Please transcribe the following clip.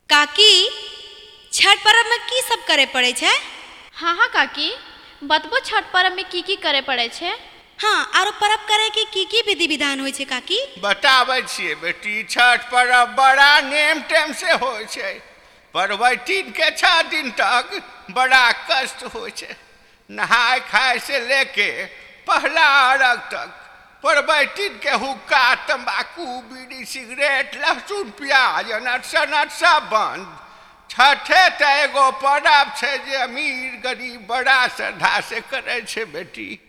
काकी छठ पर्व में की सब करे पड़े छे? हाँ हाँ काकी, बतबो छठ पर्व में की करे पड़े छे? हाँ, आरो पर्व करे के की विधि विधान होय छे काकी? बताबै छियै बेटी, छठ पर्व बड़ा नेम टेम से होय छे। पर्वैतिन के 6 दिन तक बड़ा कष्ट होय छे। नहाय खाय से लेके पहला अर्घ तक पर्वैतिन के हुक्का, तंबाकू, बीड़ी, सिगरेट, लहसुन, प्याज, अनट सनट सब बंद। छठे त एगो पर्व छे जे अमीर गरीब बड़ा श्रद्धा से करे छे बेटी।